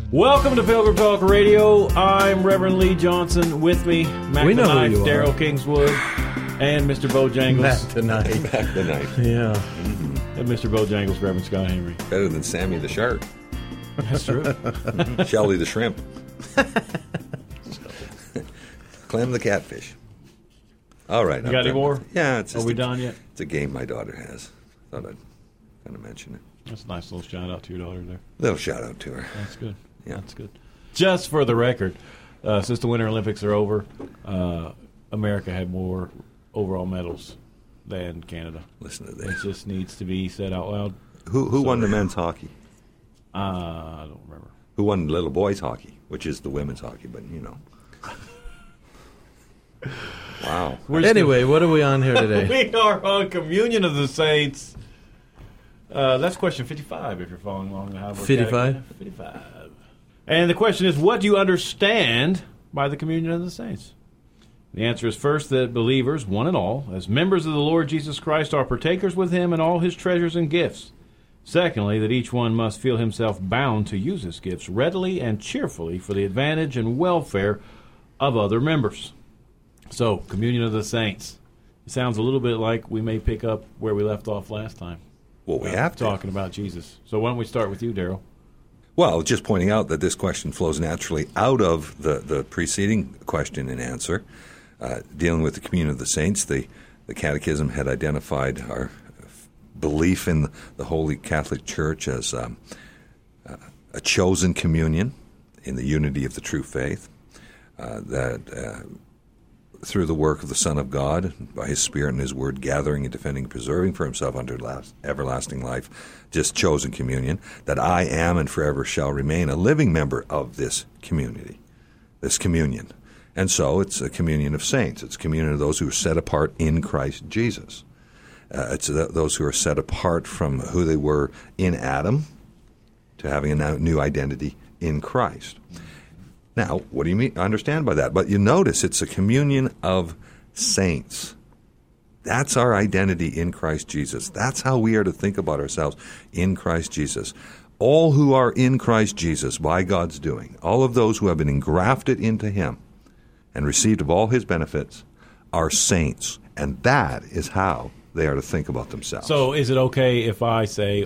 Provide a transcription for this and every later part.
Welcome to Pilgrim Talk Radio. I'm Reverend Lee Johnson. With me, Mac the Knife, Daryl Kingswood, and Mr. Bojangles. Mac the Knife. Mac the Knife. Yeah. And Mr. Bojangles, Reverend Scott Henry. Better than Sammy the Shark. That's true. Shelly the Shrimp. Clem the Catfish. All right. You got any more? Yeah. It's just Are we done yet? It's a game my daughter has. Thought I'd kind of mention it. That's a nice little shout out to your daughter there. Little shout out to her. That's good. Yeah. That's good. Just for the record, since the Winter Olympics are over, America had more overall medals than Canada. Listen to It this. just needs to be said out loud. Who won the men's hockey? I don't remember. Who won the little boys hockey, which is the women's hockey, but you know. Wow. Anyway, what are we on here today? We are on Communion of the Saints. That's question 55, if you're following along. 55? 55. And the question is, what do you understand by the Communion of the Saints? The answer is first that believers, one and all, as members of the Lord Jesus Christ, are partakers with him in all his treasures and gifts. Secondly, that each one must feel himself bound to use his gifts readily and cheerfully for the advantage and welfare of other members. So, Communion of the Saints. It sounds a little bit like we may pick up where we left off last time. Well, we have to. Talking about Jesus. So why don't we start with you, Daryl? Well, just pointing out that this question flows naturally out of the preceding question and answer, dealing with the communion of the saints. The Catechism had identified our belief in the Holy Catholic Church as a chosen communion in the unity of the true faith, that through the work of the Son of God, by his Spirit and his Word, gathering and defending and preserving for himself unto everlasting life, just chosen communion, that I am and forever shall remain a living member of this community, this communion. And so it's a communion of saints. It's a communion of those who are set apart in Christ Jesus. It's those who are set apart from who they were in Adam to having a new identity in Christ. Now, what do you understand by that? But you notice it's a communion of saints. That's our identity in Christ Jesus. That's how we are to think about ourselves in Christ Jesus. All who are in Christ Jesus by God's doing, all of those who have been engrafted into him and received of all his benefits are saints. And that is how they are to think about themselves. So is it okay if I say,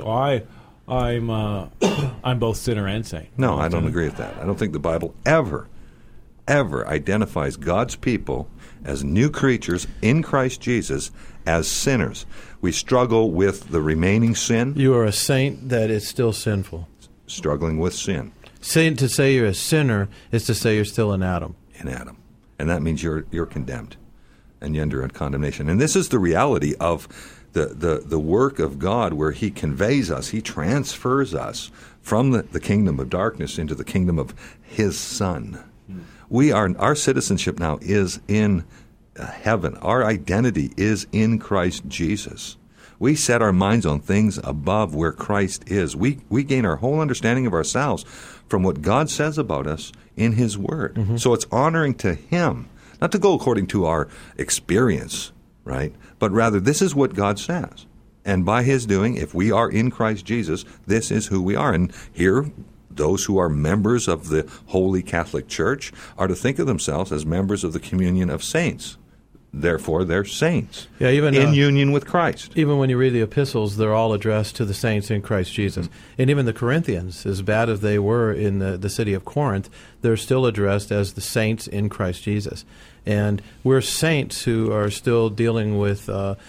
I'm both sinner and saint? No, I don't agree with that. I don't think the Bible ever identifies God's people as new creatures in Christ Jesus as sinners. We struggle with the remaining sin. You are a saint that is still sinful. Struggling with sin. To say you're a sinner is to say you're still in Adam. In Adam. And that means you're condemned and you're under condemnation. And this is the reality of the work of God, where he conveys us, he transfers us from the kingdom of darkness into the kingdom of his Son. Our citizenship now is in heaven. Our identity is in Christ Jesus. We set our minds on things above where Christ is. We gain our whole understanding of ourselves from what God says about us in his word. Mm-hmm. So it's honoring to him, not to go according to our experience, right? But rather, this is what God says. And by his doing, if we are in Christ Jesus, this is who we are. And here, those who are members of the Holy Catholic Church are to think of themselves as members of the communion of saints. Therefore, they're saints in union with Christ. Even when you read the epistles, they're all addressed to the saints in Christ Jesus. Mm-hmm. And even the Corinthians, as bad as they were in the city of Corinth, they're still addressed as the saints in Christ Jesus. And we're saints who are still dealing with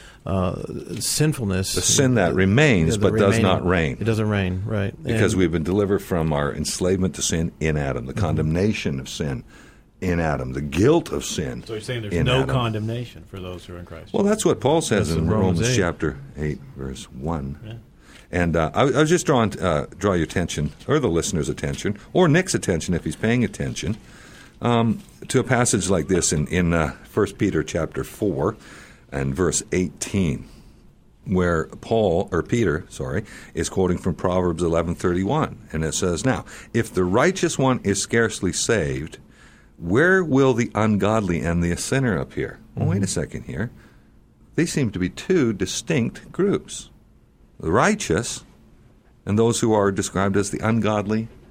sinfulness. The sin that remains but does not reign. It doesn't reign, right. Because we've been delivered from our enslavement to sin in Adam, the condemnation of sin in Adam, the guilt of sin. So you're saying there's no Adam. Condemnation for those who are in Christ? Well, that's what Paul says in Romans 8. chapter 8, verse 1. Yeah. And I was just draw your attention, or the listener's attention, or Nick's attention if he's paying attention, to a passage like this in 1 Peter chapter 4 and verse 18, where Peter is quoting from Proverbs 11:31, and it says, "Now, if the righteous one is scarcely saved, where will the ungodly and the sinner appear?" Well, wait a second here. These seem to be two distinct groups. The righteous and those who are described as the ungodly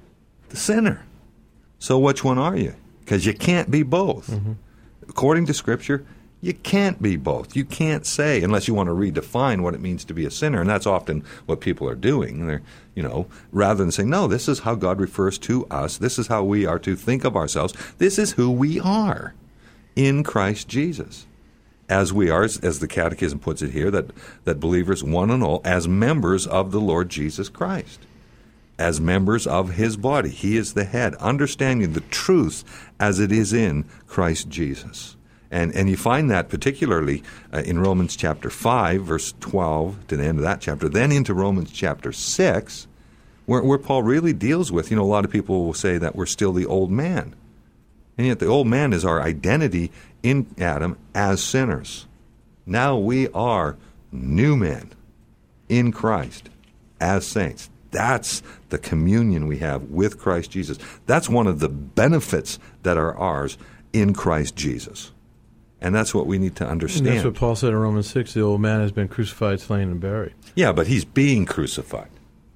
the sinner. So which one are you? Because you can't be both. Mm-hmm. According to Scripture, you can't be both. You can't say, unless you want to redefine what it means to be a sinner, and that's often what people are doing. They're, rather than saying, no, this is how God refers to us. This is how we are to think of ourselves. This is who we are in Christ Jesus. As we are, as the Catechism puts it here, that believers, one and all, as members of the Lord Jesus Christ, as members of His body. He is the head, understanding the truth as it is in Christ Jesus. And you find that particularly in Romans chapter 5, verse 12, to the end of that chapter, then into Romans chapter 6, where Paul really deals with, a lot of people will say that we're still the old man. And yet the old man is our identity in Adam as sinners. Now we are new men in Christ as saints. That's the communion we have with Christ Jesus. That's one of the benefits that are ours in Christ Jesus. And that's what we need to understand. And that's what Paul said in Romans 6, the old man has been crucified, slain, and buried. Yeah, but he's being crucified.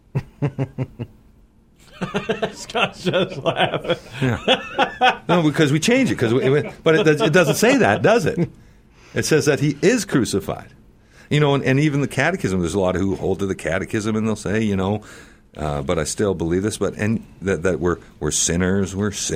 Scott's just laughing. Yeah. No, because we change it. But it doesn't say that, does it? It says that he is crucified. And even the Catechism, there's a lot who hold to the Catechism and they'll say, but I still believe this, and that we're sinners,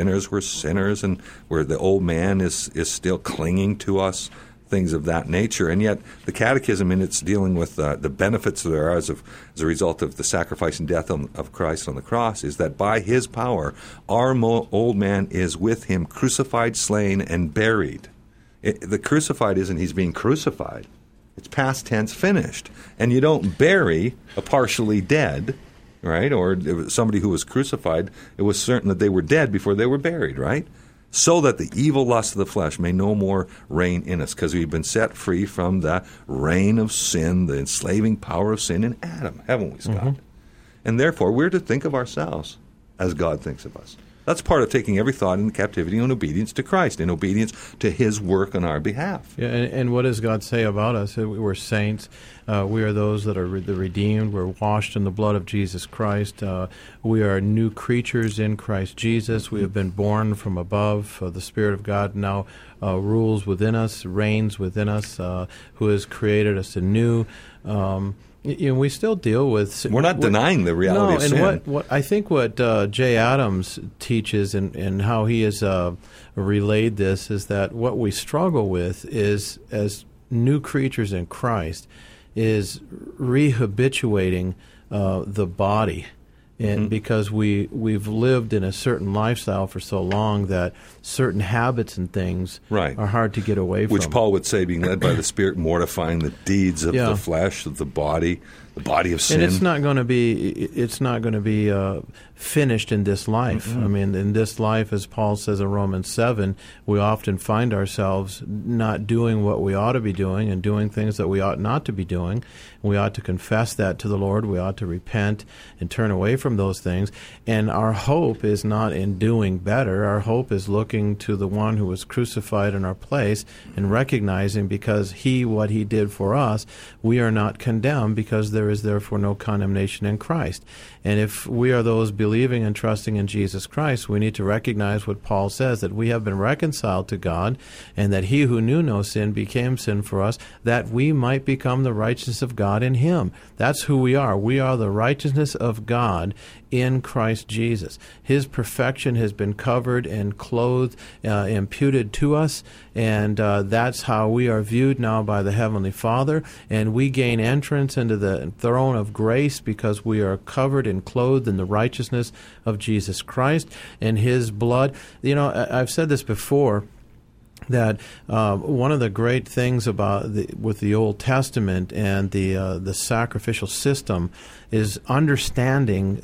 and where the old man is still clinging to us, things of that nature. And yet the Catechism, in its dealing with the benefits there are as a result of the sacrifice and death of Christ on the cross, is that by His power, our old man is with Him crucified, slain, and buried. The crucified isn't He's being crucified. It's past tense, finished. And you don't bury a partially dead, right? Or somebody who was crucified, it was certain that they were dead before they were buried, right? So that the evil lust of the flesh may no more reign in us, because we've been set free from the reign of sin, the enslaving power of sin in Adam, haven't we, Scott? Mm-hmm. And therefore, we're to think of ourselves as God thinks of us. That's part of taking every thought into captivity in obedience to Christ, in obedience to His work on our behalf. Yeah, and what does God say about us? We're saints. We are those that are the redeemed. We're washed in the blood of Jesus Christ. We are new creatures in Christ Jesus. We have been born from above. The Spirit of God now rules within us, reigns within us, who has created us anew. We still deal with. We're not denying the reality of sin. And I think what Jay Adams teaches and how he has relayed this is that what we struggle with is, as new creatures in Christ, is rehabituating the body. And because we've lived in a certain lifestyle for so long that certain habits and things are hard to get away from. Which Paul would say, being led by the Spirit, mortifying the deeds of the flesh, of the body of sin. And it's not going to be finished in this life. Mm-hmm. I mean, in this life, as Paul says in Romans 7, we often find ourselves not doing what we ought to be doing and doing things that we ought not to be doing. We ought to confess that to the Lord. We ought to repent and turn away from those things. And our hope is not in doing better. Our hope is looking to the one who was crucified in our place and recognizing, because what he did for us, we are not condemned, because there is therefore no condemnation in Christ. And if we are those believing and trusting in Jesus Christ, we need to recognize what Paul says, that we have been reconciled to God, and that He who knew no sin became sin for us, that we might become the righteousness of God in Him. That's who we are. We are the righteousness of God in Christ Jesus. His perfection has been covered and clothed, imputed to us, and that's how we are viewed now by the Heavenly Father, and we gain entrance into the throne of grace because we are covered and clothed in the righteousness of Jesus Christ and His blood. I've said this before, that one of the great things about with the Old Testament and the sacrificial system is understanding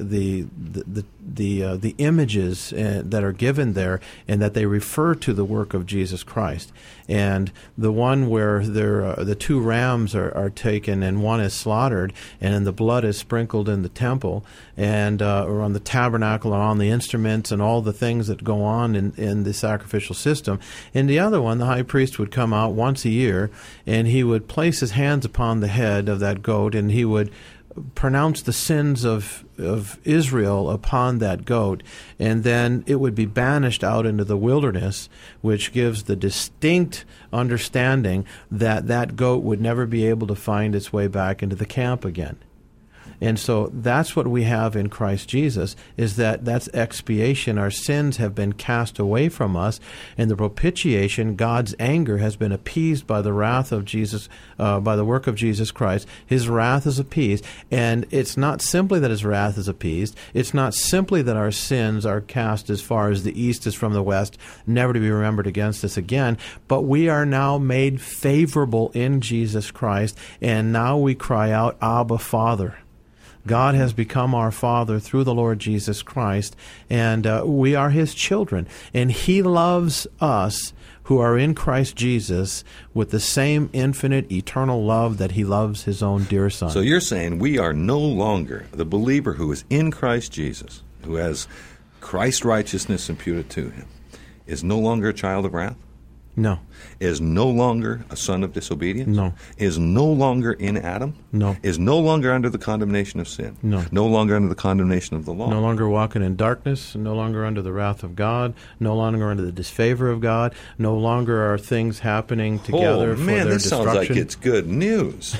the images that are given there, and that they refer to the work of Jesus Christ. And the one where the two rams are taken and one is slaughtered, and the blood is sprinkled in the temple and or on the tabernacle or on the instruments and all the things that go on in the sacrificial system. And the other one, the high priest would come out once a year, and he would place his hands upon the head of that goat, and he would pronounce the sins of Israel upon that goat, and then it would be banished out into the wilderness, which gives the distinct understanding that that goat would never be able to find its way back into the camp again. And so that's what we have in Christ Jesus, is that's expiation. Our sins have been cast away from us, and the propitiation, God's anger, has been appeased by the wrath of Jesus, by the work of Jesus Christ. His wrath is appeased, and it's not simply that his wrath is appeased. It's not simply that our sins are cast as far as the east is from the west, never to be remembered against us again, but we are now made favorable in Jesus Christ, and now we cry out, Abba, Father. God has become our Father through the Lord Jesus Christ, and we are His children. And He loves us who are in Christ Jesus with the same infinite, eternal love that He loves His own dear Son. So you're saying we are no longer, the believer who is in Christ Jesus, who has Christ's righteousness imputed to him, is no longer a child of wrath? No. Is no longer a son of disobedience? No. Is no longer in Adam? No. Is no longer under the condemnation of sin? No. No longer under the condemnation of the law? No longer walking in darkness, no longer under the wrath of God, no longer under the disfavor of God, no longer are things happening together for their this destruction. sounds like it's good news.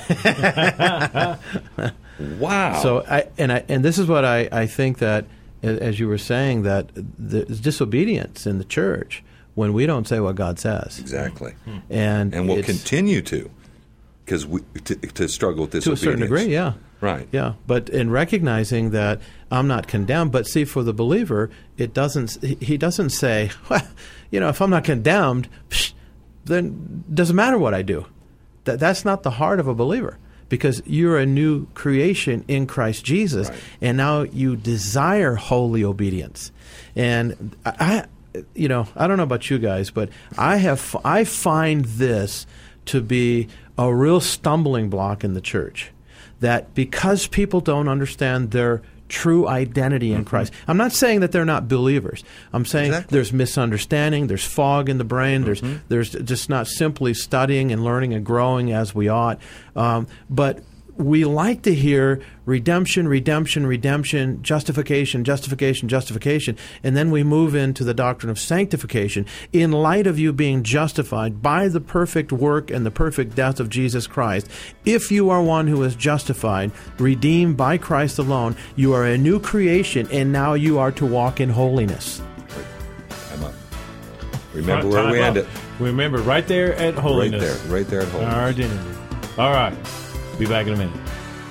Wow. So, and this is what I think that, as you were saying, that there's disobedience in the church when we don't say what God says. Exactly. And we'll continue to, because to struggle with disobedience. To a certain degree, yeah. Right. Yeah. But in recognizing that I'm not condemned, but see, for the believer, he doesn't say, well, if I'm not condemned, then it doesn't matter what I do. That's not the heart of a believer. Because you're a new creation in Christ Jesus, right. And now you desire holy obedience. And I don't know about you guys, but I find this to be a real stumbling block in the church. That because people don't understand their true identity in Christ. I'm not saying that they're not believers. I'm saying there's misunderstanding, there's fog in the brain, there's just not simply studying and learning and growing as we ought. But we like to hear redemption, redemption, redemption, justification, justification, justification, and then we move into the doctrine of sanctification in light of you being justified by the perfect work and the perfect death of Jesus Christ. If you are one who is justified, redeemed by Christ alone, you are a new creation, and now you are to walk in holiness. I'm up. Remember where we ended. Remember, right there at holiness. Right there at holiness. Our identity. All right. Be back in a minute.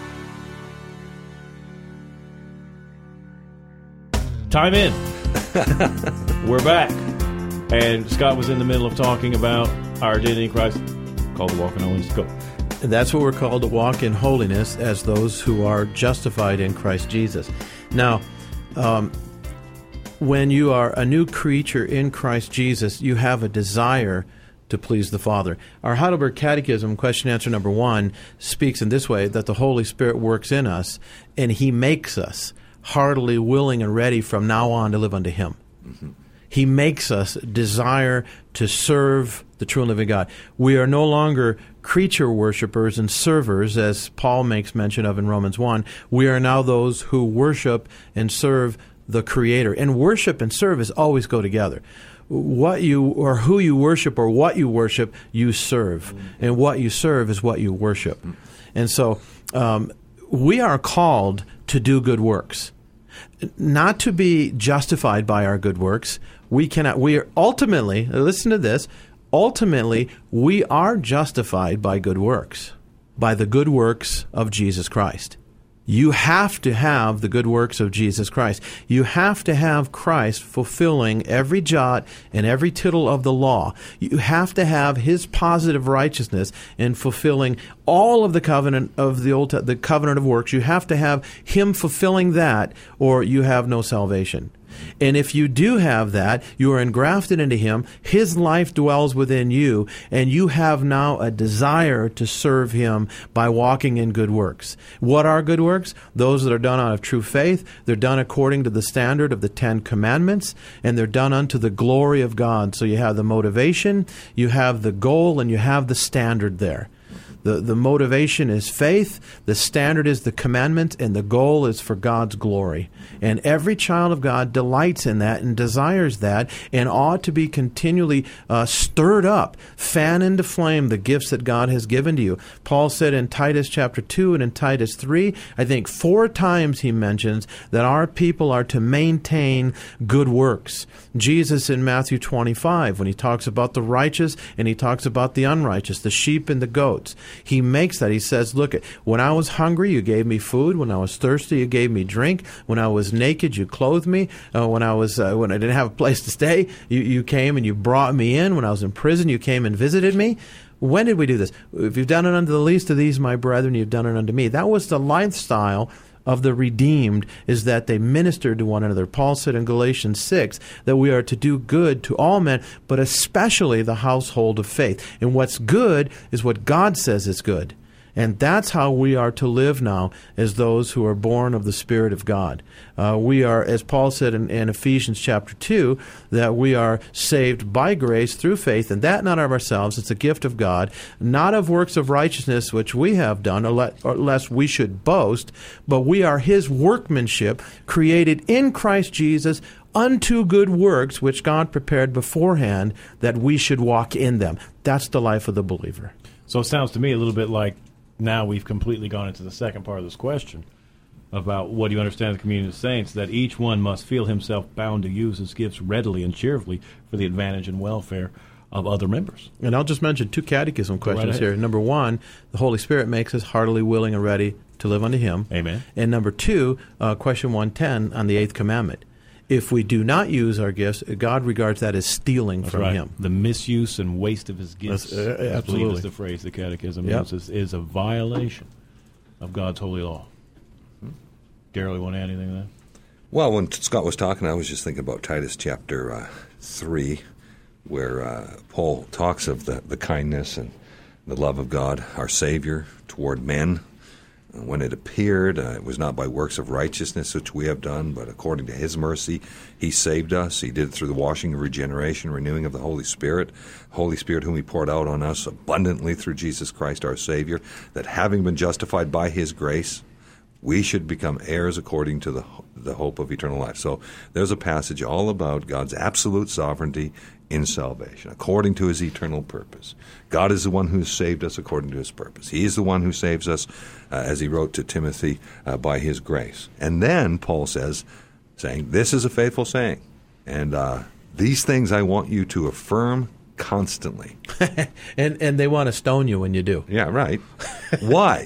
Time in. We're back. And Scott was in the middle of talking about our identity in Christ, called to walk in holiness. Go. And that's what we're called to walk in holiness as those who are justified in Christ Jesus. Now, when you are a new creature in Christ Jesus, you have a desire to please the Father. Our Heidelberg Catechism, question answer number 1, speaks in this way, that the Holy Spirit works in us, and He makes us heartily willing and ready from now on to live unto Him. Mm-hmm. He makes us desire to serve the true and living God. We are no longer creature worshipers and servers, as Paul makes mention of in Romans 1. We are now those who worship and serve the Creator. And worship and service always go together. What you or who you worship or what you worship, you serve. And what you serve is what you worship. And so we are called to do good works. Not to be justified by our good works. We are ultimately, listen to this, ultimately we are justified by good works, by the good works of Jesus Christ. You have to have the good works of Jesus Christ. You have to have Christ fulfilling every jot and every tittle of the law. You have to have His positive righteousness in fulfilling all of the covenant of the covenant of works. You have to have Him fulfilling that, or you have no salvation. And if you do have that, you are engrafted into Him, His life dwells within you, and you have now a desire to serve Him by walking in good works. What are good works? Those that are done out of true faith. They're done according to the standard of the 10 Commandments, and they're done unto the glory of God. So you have the motivation, you have the goal, and you have the standard there. The motivation is faith, the standard is the commandment, and the goal is for God's glory. And every child of God delights in that and desires that and ought to be continually stirred up, fan into flame the gifts that God has given to you. Paul said in Titus chapter 2 and in Titus 3, I think 4 times he mentions that our people are to maintain good works. Jesus in Matthew 25, when he talks about the righteous and he talks about the unrighteous, the sheep and the goats, he makes that. He says, look, when I was hungry, you gave me food. When I was thirsty, you gave me drink. When I was naked, you clothed me. When I didn't have a place to stay, you came and you brought me in. When I was in prison, you came and visited me. When did we do this? If you've done it unto the least of these, my brethren, you've done it unto me. That was the lifestyle of the redeemed, is that they ministered to one another. Paul said in Galatians 6 that we are to do good to all men, but especially the household of faith. And what's good is what God says is good. And that's how we are to live now as those who are born of the Spirit of God. We are, as Paul said in Ephesians chapter 2, that we are saved by grace through faith, and that not of ourselves. It's a gift of God, not of works of righteousness which we have done, or lest we should boast, but we are His workmanship, created in Christ Jesus unto good works, which God prepared beforehand that we should walk in them. That's the life of the believer. So it sounds to me a little bit like now we've completely gone into the second part of this question about what do you understand the communion of saints, that each one must feel himself bound to use his gifts readily and cheerfully for the advantage and welfare of other members. And I'll just mention 2 catechism questions here. Number 1, the Holy Spirit makes us heartily willing and ready to live unto Him. Amen. And number 2, question 110 on the 8th commandment. If we do not use our gifts, God regards that as stealing from Him. The misuse and waste of His gifts, I believe is the phrase the Catechism uses, is a violation of God's holy law. Darrell, you want to add anything to that? Well, when Scott was talking, I was just thinking about Titus chapter 3, where Paul talks of the kindness and the love of God, our Savior, toward men. When it appeared, it was not by works of righteousness which we have done, but according to His mercy, He saved us. He did it through the washing of regeneration, renewing of the Holy Spirit whom He poured out on us abundantly through Jesus Christ our Savior, that having been justified by His grace, we should become heirs according to the hope of eternal life. So there's a passage all about God's absolute sovereignty in salvation, according to His eternal purpose. God is the one who saved us according to His purpose. He is the one who saves us, as he wrote to Timothy, by His grace. And then Paul saying, this is a faithful saying, and these things I want you to affirm constantly. and they want to stone you when you do. Yeah, right. Why?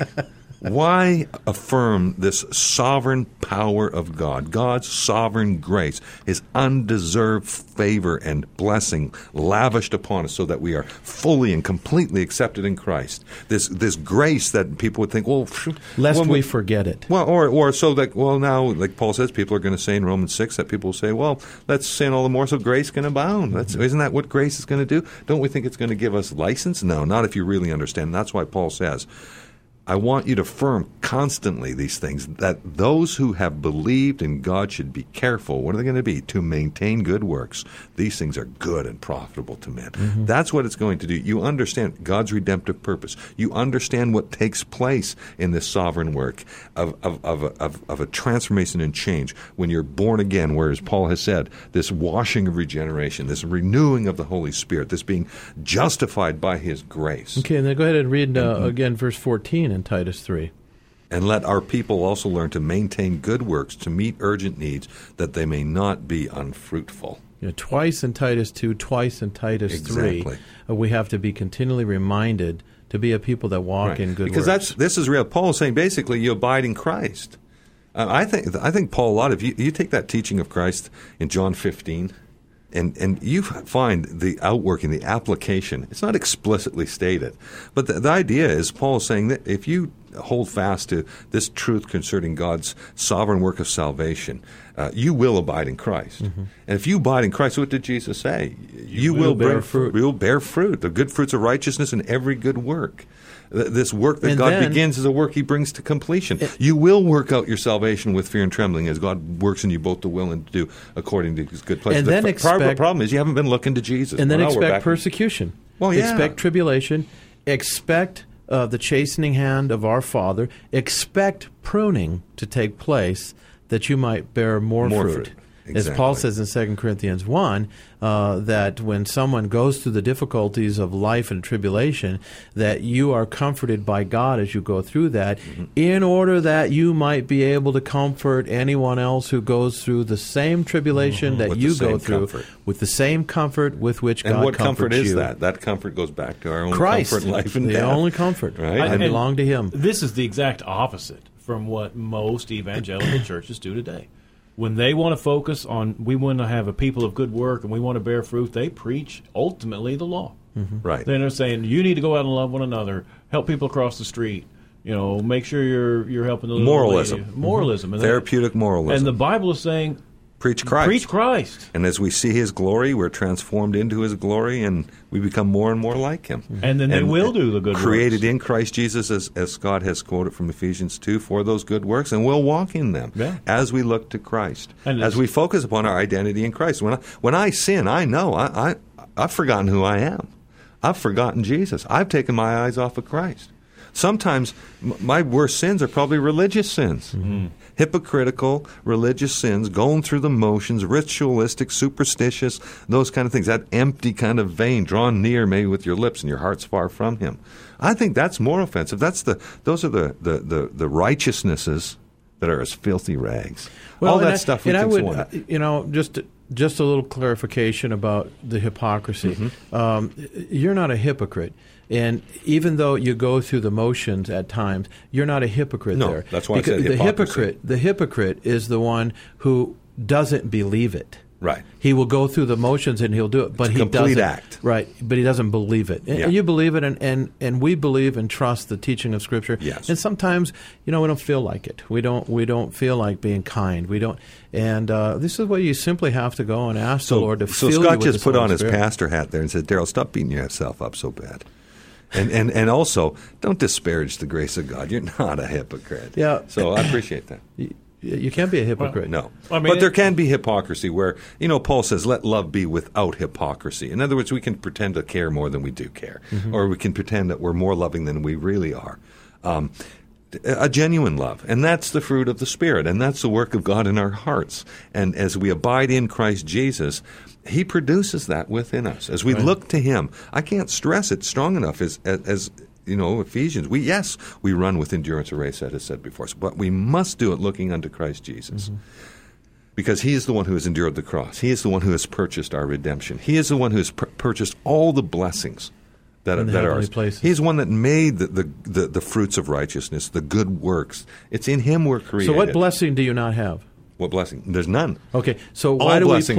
Why affirm this sovereign power of God, God's sovereign grace, His undeserved favor and blessing lavished upon us so that we are fully and completely accepted in Christ? This grace that people would think, lest we forget it. Well, or so that, now, like Paul says, people are going to say in Romans 6 that people will say, let's sin all the more so grace can abound. Isn't that what grace is going to do? Don't we think it's going to give us license? No, not if you really understand. And that's why Paul says, I want you to affirm constantly these things, that those who have believed in God should be careful. What are they going to be? To maintain good works. These things are good and profitable to men. Mm-hmm. That's what it's going to do. You understand God's redemptive purpose. You understand what takes place in this sovereign work of a transformation and change when you're born again, whereas Paul has said, this washing of regeneration, this renewing of the Holy Spirit, this being justified by His grace. Okay, and then go ahead and read again verse 14 in Titus 3. And let our people also learn to maintain good works, to meet urgent needs, that they may not be unfruitful. Twice in Titus 2, twice in Titus 3, we have to be continually reminded to be a people that walk in good works. Because this is real. Paul is saying basically you abide in Christ. I think Paul, a lot of you take that teaching of Christ in John 15, and you find the outworking, the application. It's not explicitly stated, but the idea is Paul is saying that if you hold fast to this truth concerning God's sovereign work of salvation, you will abide in Christ. Mm-hmm. And if you abide in Christ, what did Jesus say? You will bear fruit. You will bear fruit, the good fruits of righteousness and every good work. This work that God begins is a work He brings to completion. You will work out your salvation with fear and trembling as God works in you both to will and to do according to His good pleasure. And then the problem is you haven't been looking to Jesus. And then expect persecution. Well, yeah. Expect tribulation. Expect the chastening hand of our Father, expect pruning to take place, that you might bear more fruit. As Paul says in 2 Corinthians 1, that when someone goes through the difficulties of life and tribulation, that you are comforted by God as you go through that, in order that you might be able to comfort anyone else who goes through the same tribulation that you go through, with the same comfort with which God comforts you. And what comfort is that? That comfort goes back to our own Christ, comfort in life and death. The only comfort. Right? I belong to Him. This is the exact opposite from what most evangelical churches do today. When they want to focus on, we want to have a people of good work and we want to bear fruit, they preach ultimately the law. Right. Then they're saying, you need to go out and love one another, help people across the street, make sure you're helping the little lady. Moralism. And therapeutic moralism. And the Bible is saying, preach Christ. Preach Christ. And as we see His glory, we're transformed into His glory, and we become more and more like Him. And then they will do the good works. Created in Christ Jesus, as Scott has quoted from Ephesians 2, for those good works, and we'll walk in them as we look to Christ, and as we focus upon our identity in Christ. When I sin, I know I've forgotten who I am. I've forgotten Jesus. I've taken my eyes off of Christ. Sometimes my worst sins are probably religious sins. Hypocritical religious sins, going through the motions, ritualistic, superstitious, those kind of things, that empty kind of vein, drawn near maybe with your lips and your heart's far from Him. I think that's more offensive. Those are the righteousnesses that are as filthy rags. Well, all that stuff we think is wonderful. Just a little clarification about the hypocrisy. You're not a hypocrite. And even though you go through the motions at times, you're not a hypocrite there. That's why I said hypocrisy. The hypocrite is the one who doesn't believe it. Right. He will go through the motions and he'll do it, but he doesn't. Complete act. Right, but he doesn't believe it. And you believe it, and we believe and trust the teaching of Scripture. Yes. And sometimes, we don't feel like it. We don't feel like being kind. We don't. And this is where you simply have to go and ask the Lord to fill you with His Holy Spirit. So Scott just put on his pastor hat there and said, Darrell, stop beating yourself up so bad. And also, don't disparage the grace of God. You're not a hypocrite. Yeah. So I appreciate that. You can't be a hypocrite. No. But there can be hypocrisy where, Paul says, let love be without hypocrisy. In other words, we can pretend to care more than we do care. Or we can pretend that we're more loving than we really are. A genuine love. And that's the fruit of the Spirit. And that's the work of God in our hearts. And as we abide in Christ Jesus, He produces that within us. As we look to Him, I can't stress it strong enough as Ephesians. We run with endurance a race, that is said before, but we must do it looking unto Christ Jesus. Because He is the one who has endured the cross. He is the one who has purchased our redemption. He is the one who has purchased all the blessings that are ours. He's one that made the fruits of righteousness, the good works. It's in Him we're created. So what blessing do you not have? What blessing? There's none. Okay, so why do we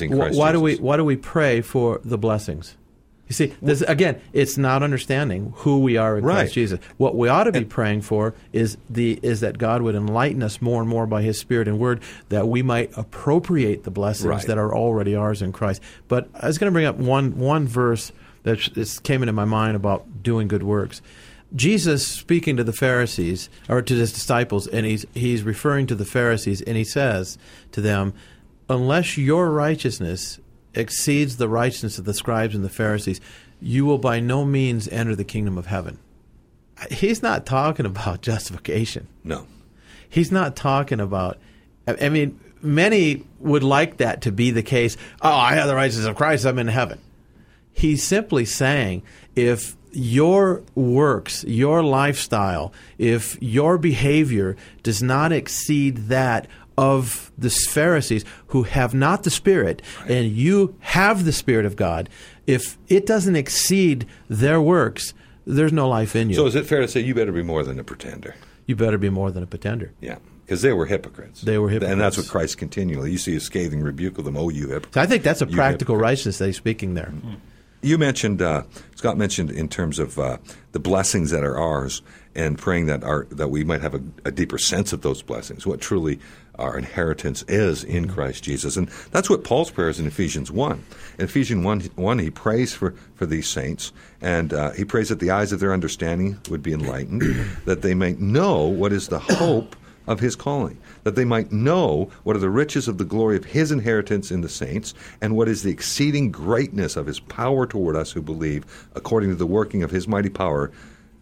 pray for the blessings? You see, again, it's not understanding who we are in Christ Jesus. What we ought to be praying for is that God would enlighten us more and more by His Spirit and Word, that we might appropriate the blessings that are already ours in Christ. But I was going to bring up one verse that came into my mind about doing good works. Jesus speaking to the Pharisees, or to His disciples, and he's referring to the Pharisees, and He says to them, unless your righteousness exceeds the righteousness of the scribes and the Pharisees, you will by no means enter the kingdom of heaven. He's not talking about justification. No. He's not talking about, many would like that to be the case. Oh, I have the righteousness of Christ, I'm in heaven. He's simply saying, if your works, your lifestyle, if your behavior does not exceed that of the Pharisees who have not the Spirit, and you have the Spirit of God, if it doesn't exceed their works, there's no life in you. So is it fair to say you better be more than a pretender? You better be more than a pretender. Yeah, because they were hypocrites. And that's what Christ continually, you see a scathing rebuke of them, oh, you hypocrites. So I think that's a practical righteousness that He's speaking there. Mm-hmm. You mentioned, Scott mentioned in terms of the blessings that are ours and praying that we might have a deeper sense of those blessings, what truly our inheritance is in Christ Jesus. And that's what Paul's prayer is in Ephesians 1. In Ephesians 1 he prays for these saints, and he prays that the eyes of their understanding would be enlightened, that they may know what is the hope of His calling, that they might know what are the riches of the glory of His inheritance in the saints, and what is the exceeding greatness of His power toward us who believe, according to the working of His mighty power,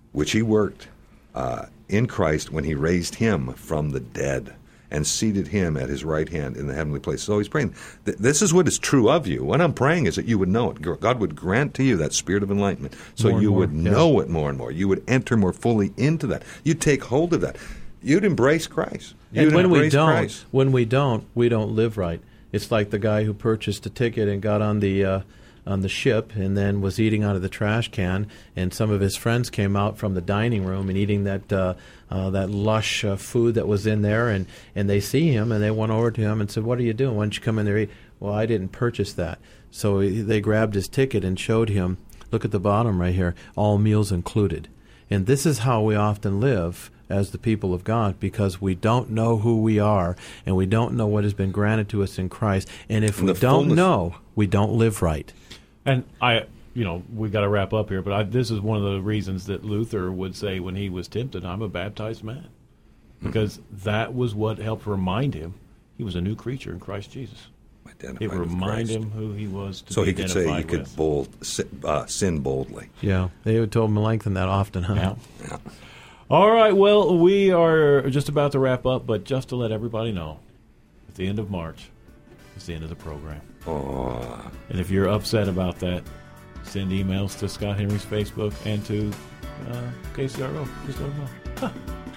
which he worked in Christ when he raised him from the dead and seated him at his right hand in the heavenly place. So he's praying. This is what is true of you. What I'm praying is that you would know it. God would grant to you that spirit of enlightenment so you would know it more and more. You would enter more fully into that. You'd take hold of that. You'd embrace Christ. And when we don't, we don't live right. It's like the guy who purchased a ticket and got on the ship and then was eating out of the trash can, and some of his friends came out from the dining room and eating that lush food that was in there, and they see him and they went over to him and said, "What are you doing? Why don't you come in there and eat?" "Well, I didn't purchase that." So they grabbed his ticket and showed him, look at the bottom right here, all meals included. And this is how we often live as the people of God, because we don't know who we are and we don't know what has been granted to us in Christ. And if we don't know, we don't live right. And we got to wrap up here, but this is one of the reasons that Luther would say when he was tempted, "I'm a baptized man," because that was what helped remind him he was a new creature in Christ Jesus. It reminded him who he was to be identified with. So he could say he could sin boldly. Yeah, they would told Melanchthon that often, huh? Yeah. All right, well, we are just about to wrap up, but just to let everybody know, at the end of March, it's the end of the program. Oh. And if you're upset about that, send emails to Scott Henry's Facebook and to KCRO. Just let them know.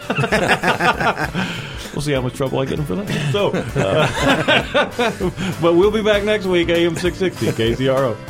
We'll see how much trouble I get in for that. So, but we'll be back next week, AM 660, KCRO.